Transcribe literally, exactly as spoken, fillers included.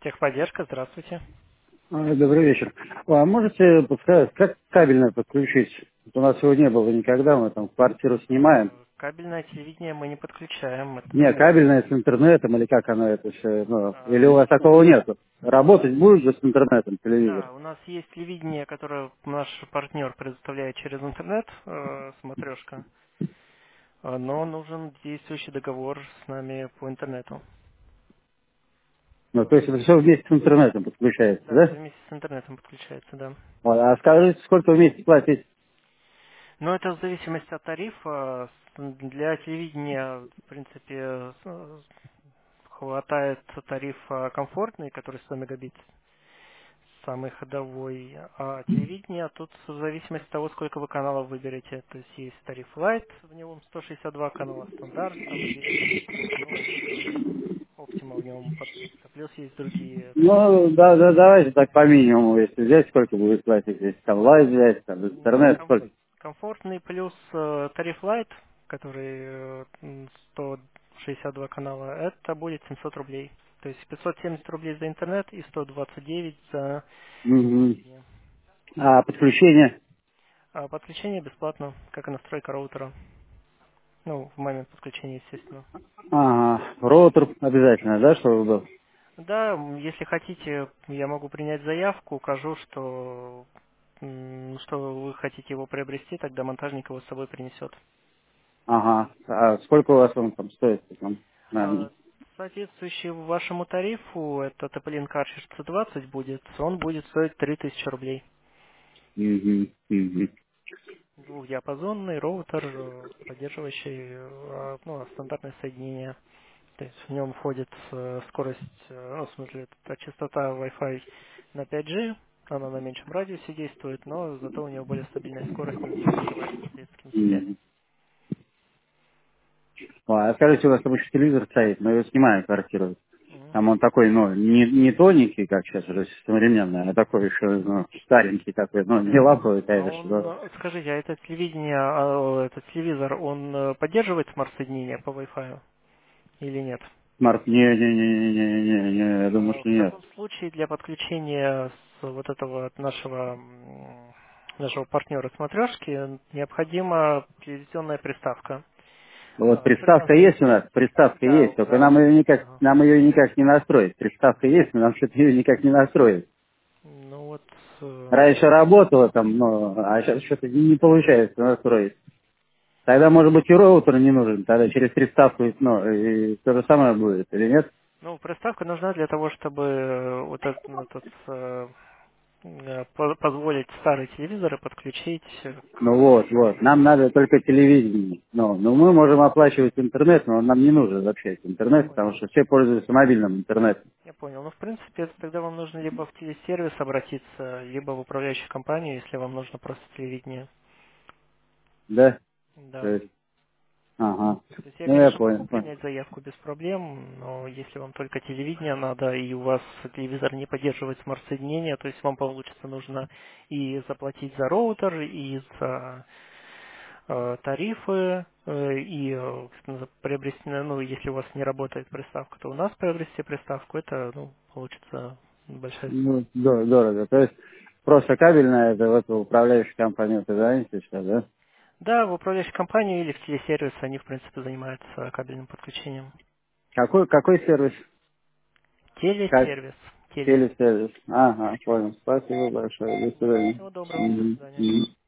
Техподдержка, здравствуйте. А, Добрый вечер. А можете подсказать, как кабельное подключить? Вот у нас его не было никогда, мы там квартиру снимаем. Э, Кабельное телевидение мы не подключаем. Не, Это, кабельное с интернетом или как оно это все? Ну, или у а, вас такого нету? Работать будет же с интернетом телевизор? да, у нас есть телевидение, которое наш партнер предоставляет через интернет, э, смотрешка, э, но нужен действующий договор с нами по интернету. Ну, то есть это все вместе с интернетом подключается, Да, да? все вместе с интернетом подключается, да. Вот, а скажите, сколько вместе платить? Но это в зависимости от тарифа. С- Для телевидения, в принципе, с- хватает тарифа комфортный, который сто мегабит, самый ходовой. А телевидение тут в зависимости от того, сколько вы каналов выберете. То есть есть тариф Lite, в нем сто шестьдесят два канала, стандарт, там двести тридцать, ну вот э, Optima в нем подписка. Плюс есть другие тарифы. Ну, да, да, давайте так по минимуму, если взять, сколько будет платить, если там лайв взять, там Ну, интернет, ком- сколько? комфортный плюс э, тариф Lite, который э, м, сто шестьдесят два канала, это будет семьсот рублей. То есть пятьсот семьдесят рублей за интернет и сто двадцать девять за Мгм. телевидение. А подключение? А подключение бесплатно, как и настройка роутера. Ну, в момент подключения, естественно. Ага, роутер обязательно, да, чтобы был? Да, м, если хотите, я могу принять заявку, укажу, что, м, что вы хотите его приобрести, тогда монтажник его с собой принесет. Ага. А сколько у вас он там стоит? Там, наверное? А, Соответствующий вашему тарифу, это Тополин Cartridge C двадцать будет, он будет стоить три тысячи рублей. Мгм, мгм. Двухдиапазонный роутер, э, поддерживающий э, ну, стандартное соединение. То есть в нем входит э, скорость, э, ну, в смысле, это частота Wi-Fi на пять джи, она на меньшем радиусе действует, но зато у нее более стабильная скорость, нигде не срывается с детскими цепями. Мгм. Ой, а скажите, у вас там еще телевизор стоит, мы его снимаем квартиру. Мгм. Там он такой, ну, не, не тоненький, как сейчас уже современный, а такой еще, ну, старенький такой, ну, не лаповый, А конечно, он, но... э, скажите, а это телевидение, а, этот телевизор, он э, поддерживает смарт-соединение по Wi-Fi или нет? Смарт, не-не-не-не-не-не, я думаю, А, что В нет. таком случае для подключения с вот этого от нашего м, нашего партнера смотрешки необходима телевизионная приставка. Вот А, Например, приставка есть у нас, приставка да, есть, у только вас. нам ее никак, Ага. нам ее никак не настроить. Приставка есть, но нам что-то ее никак не настроить. Ну вот, э, Раньше работала там, но, а сейчас что-то не получается настроить. Тогда, может быть, и роутер не нужен, тогда через приставку, ну, и то же самое будет, или нет? ну, приставка нужна для того, чтобы э, вот этот, ну, этот, э, э, по- позволить старые телевизоры подключить э, Ну к вот, вот, нам надо только телевидение. Ну, ну, мы можем оплачивать интернет, но он нам не нужен вообще, этот я интернет, потому понял. что все пользуются мобильным интернетом. Я понял. Ну, в принципе, это тогда вам нужно либо в телесервис обратиться, либо в управляющую компанию, если вам нужно просто телевидение. Да? То Да. есть, ага. То есть я, Ну, я конечно, могу понял, понял. принять заявку без проблем, но если вам только телевидение надо, и у вас телевизор не поддерживает смарт-соединение, то есть вам, получится, нужно и заплатить за роутер, и за э, тарифы, э, и э, за приобрести, ну, если у вас не работает приставка, то у нас приобрести приставку, это, ну, получится большая сумма. Ну, дор- дорого. То есть, просто кабельная, это вот управляющая компания, это звоните сейчас, да? Да, в управляющей компании или в телесервис они, в принципе, занимаются кабельным подключением. Какой, какой сервис? Как Телесервис. Телесервис. телесервис? Ага, понял. Спасибо большое. До свидания. Всего доброго. До Мгм. свидания. Мгм.